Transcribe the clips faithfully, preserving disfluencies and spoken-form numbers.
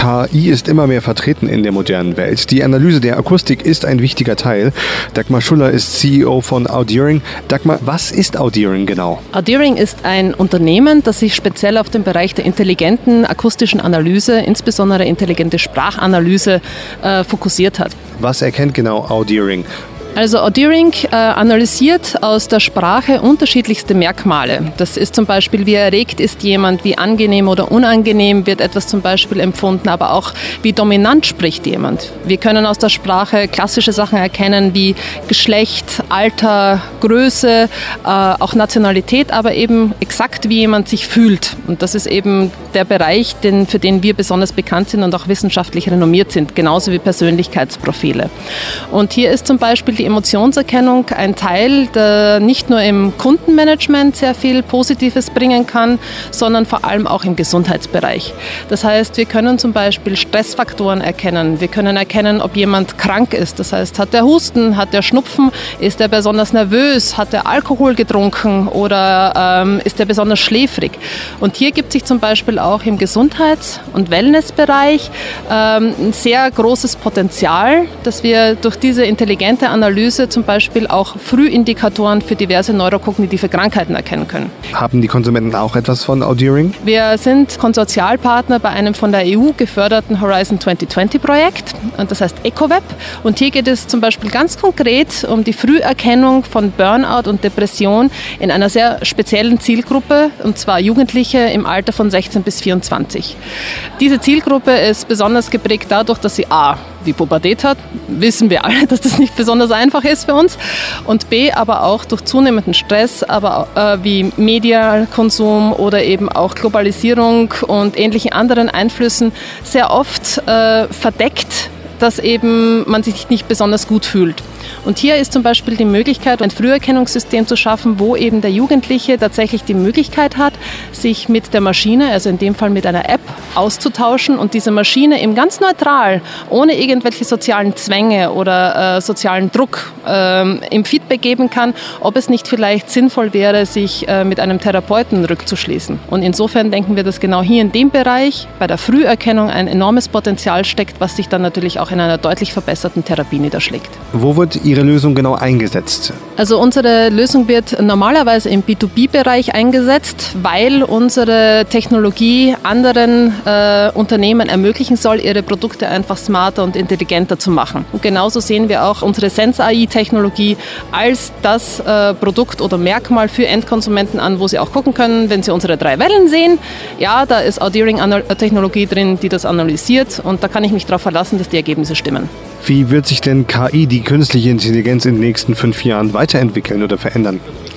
K I ist immer mehr vertreten in der modernen Welt. Die Analyse der Akustik ist ein wichtiger Teil. Dagmar Schuller ist C E O von Audeering. Dagmar, was ist Audeering genau? Audeering ist ein Unternehmen, das sich speziell auf den Bereich der intelligenten akustischen Analyse, insbesondere intelligente Sprachanalyse, äh, fokussiert hat. Was erkennt genau Audeering? Also Audeering äh, analysiert aus der Sprache unterschiedlichste Merkmale. Das ist zum Beispiel, wie erregt ist jemand, wie angenehm oder unangenehm wird etwas zum Beispiel empfunden, aber auch wie dominant spricht jemand. Wir können aus der Sprache klassische Sachen erkennen wie Geschlecht, Alter, Größe, äh, auch Nationalität, aber eben exakt wie jemand sich fühlt. Und das ist eben der Bereich, den, für den wir besonders bekannt sind und auch wissenschaftlich renommiert sind, genauso wie Persönlichkeitsprofile. Und hier ist zum Beispiel die Die Emotionserkennung ein Teil, der nicht nur im Kundenmanagement sehr viel Positives bringen kann, sondern vor allem auch im Gesundheitsbereich. Das heißt, wir können zum Beispiel Stressfaktoren erkennen. Wir können erkennen, ob jemand krank ist. Das heißt, hat der Husten, hat der Schnupfen, ist er besonders nervös, hat er Alkohol getrunken oder ähm, ist er besonders schläfrig. Und hier gibt sich zum Beispiel auch im Gesundheits- und Wellnessbereich ähm, ein sehr großes Potenzial, dass wir durch diese intelligente Analyse Analyse zum Beispiel auch Frühindikatoren für diverse neurokognitive Krankheiten erkennen können. Haben die Konsumenten auch etwas von Audeering? Wir sind Konsortialpartner bei einem von der E U geförderten Horizon zwanzig zwanzig Projekt, und das heißt EcoWeb. Und hier geht es zum Beispiel ganz konkret um die Früherkennung von Burnout und Depression in einer sehr speziellen Zielgruppe, und zwar Jugendliche im Alter von sechzehn bis vierundzwanzig. Diese Zielgruppe ist besonders geprägt dadurch, dass sie a. die Pubertät hat, wissen wir alle, dass das nicht besonders einfach ist für uns, und b. aber auch durch zunehmenden Stress, aber äh, wie Mediakonsum oder eben auch Globalisierung und ähnlichen anderen Einflüssen sehr oft äh, verdeckt, dass eben man sich nicht besonders gut fühlt. Und hier ist zum Beispiel die Möglichkeit, ein Früherkennungssystem zu schaffen, wo eben der Jugendliche tatsächlich die Möglichkeit hat, sich mit der Maschine, also in dem Fall mit einer App, auszutauschen und diese Maschine eben ganz neutral, ohne irgendwelche sozialen Zwänge oder äh, sozialen Druck äh, im Feedback geben kann, ob es nicht vielleicht sinnvoll wäre, sich äh, mit einem Therapeuten rückzuschließen. Und insofern denken wir, dass genau hier in dem Bereich bei der Früherkennung ein enormes Potenzial steckt, was sich dann natürlich auch in einer deutlich verbesserten Therapie niederschlägt. Wo wird Ihre Lösung genau eingesetzt? Also unsere Lösung wird normalerweise im B zwei B-Bereich eingesetzt, weil unsere Technologie anderen äh, Unternehmen ermöglichen soll, ihre Produkte einfach smarter und intelligenter zu machen. Und genauso sehen wir auch unsere Sense A I-Technologie als das äh, Produkt oder Merkmal für Endkonsumenten an, wo sie auch gucken können, wenn sie unsere drei Wellen sehen. Ja, da ist Audeering-Technologie drin, die das analysiert, und da kann ich mich darauf verlassen, dass die Ergebnisse stimmen. Wie wird sich denn K I, die künstliche Intelligenz, in den nächsten fünf Jahren weiterentwickeln oder verändern?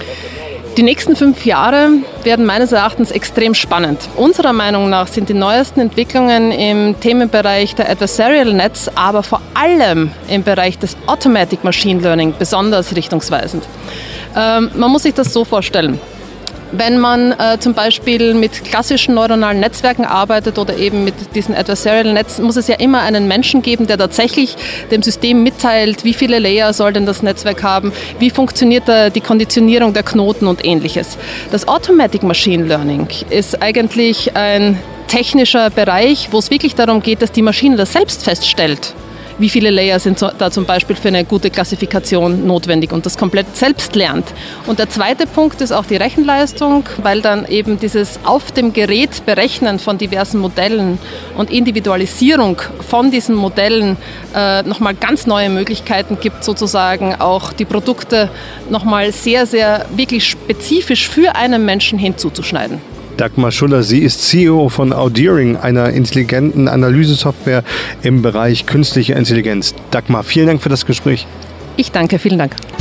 Die nächsten fünf Jahre werden meines Erachtens extrem spannend. Unserer Meinung nach sind die neuesten Entwicklungen im Themenbereich der Adversarial Nets, aber vor allem im Bereich des Automatic Machine Learning besonders richtungsweisend. Ähm, man muss sich das so vorstellen. Wenn man äh, zum Beispiel mit klassischen neuronalen Netzwerken arbeitet oder eben mit diesen Adversarial Netzen, muss es ja immer einen Menschen geben, der tatsächlich dem System mitteilt, wie viele Layer soll denn das Netzwerk haben, wie funktioniert da die Konditionierung der Knoten und ähnliches. Das Automatic Machine Learning ist eigentlich ein technischer Bereich, wo es wirklich darum geht, dass die Maschine das selbst feststellt. Wie viele Layer sind da zum Beispiel für eine gute Klassifikation notwendig und das komplett selbst lernt. Und der zweite Punkt ist auch die Rechenleistung, weil dann eben dieses auf dem Gerät Berechnen von diversen Modellen und Individualisierung von diesen Modellen äh, nochmal ganz neue Möglichkeiten gibt, sozusagen auch die Produkte nochmal sehr, sehr wirklich spezifisch für einen Menschen hinzuzuschneiden. Dagmar Schuller, sie ist C E O von Audeering, einer intelligenten Analysesoftware im Bereich künstliche Intelligenz. Dagmar, vielen Dank für das Gespräch. Ich danke, vielen Dank.